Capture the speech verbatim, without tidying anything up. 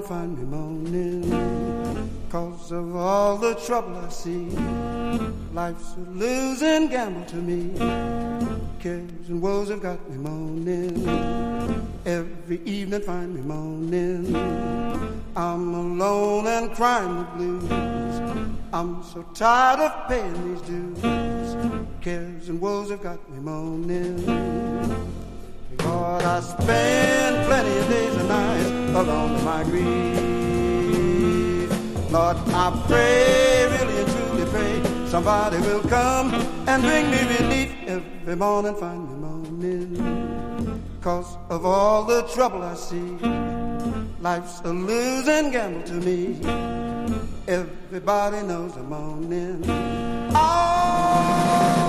find me moaning, 'cause of all the trouble I see. Life's a losing gamble to me. Cares and woes have got me moaning. Every evening find me moaning. I'm alone and crying the blues. I'm so tired of paying these dues. Cares and woes have got me moaning. Lord, I spend plenty of days and nights alone in my grief. Lord, I pray, really and truly pray, somebody will come and bring me relief. Every morning find me moaning, 'cause of all the trouble I see. Life's a losing gamble to me. Everybody knows I'm moaning. Oh!